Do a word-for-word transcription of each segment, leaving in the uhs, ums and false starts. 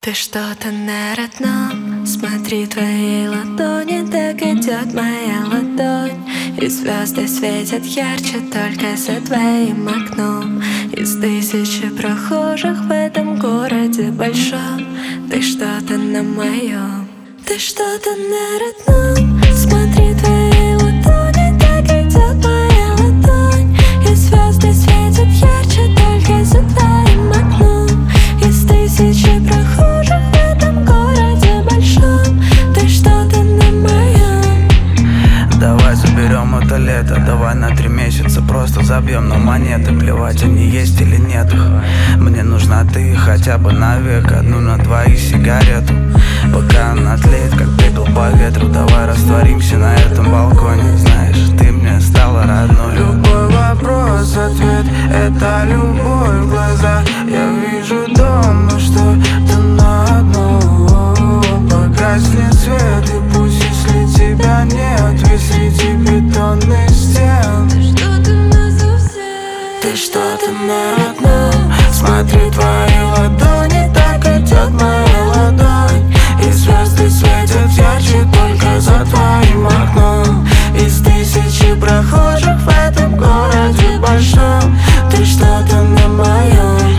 Ты что-то на родном, смотри, твоей ладони, так идет моя ладонь. И звезды светят ярче только за твоим окном. Из тысячи прохожих в этом городе большом. Ты что-то на моем, ты что-то на родном. Смотри, твоей ладони, так идет моя ладонь. И звезды светят ярче только за твоим окном. Из тысячи прохожих в этом городе большом. Ты что-то на моем. Давай заберем это лето, давай на три месяца просто забьем на монеты. Плевать, они есть или нет их. Мне нужна ты хотя бы навек, одну на двоих сигарету. Пока она тлеет, как пепел по ветру. Давай растворимся на этом балконе. Знаешь, ты мне стала родной. Любой вопрос, ответ — это любовь в глазах. Я вижу дома, что ты на одном. Погаснет свет, и пусть, если тебя нет, весь среди бетонных стен. Ты что-то назовся, Ты что-то на родном. Смотри, твои ладони, так идет моя ладонь. И звезды светят ярче только за твоим окном. Из тысячи прохожих в этом городе большом. Ты что-то на моем.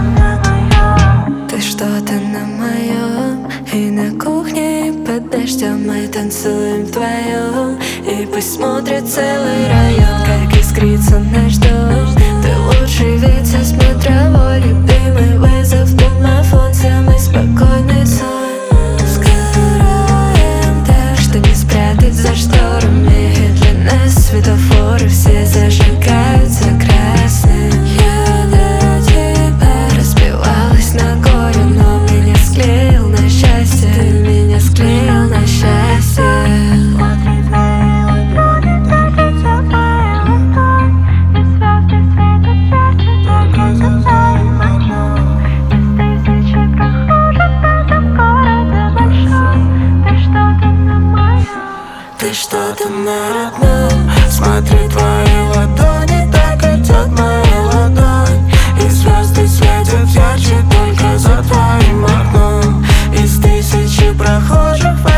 ты что-то на моем. И на кухне, и под дождем мы танцуем вдвоем. И пусть смотрит целый район, как искрится наш дом. Ты лучший вид со смотровой, любимый вызов, домофон, самый спокойный сон. Сгораем так, что не спрятать за шторами. Для нас светофоры все зажигаются красным. Я для тебя разбивалась на горе, но меня склеил на счастье. Ты меня склеил на счастье. Ты что-то на родном. Смотри, твои ладони, так идет моя ладонь. И звезды светят ярче только за твоим окном. Из тысячи прохожих в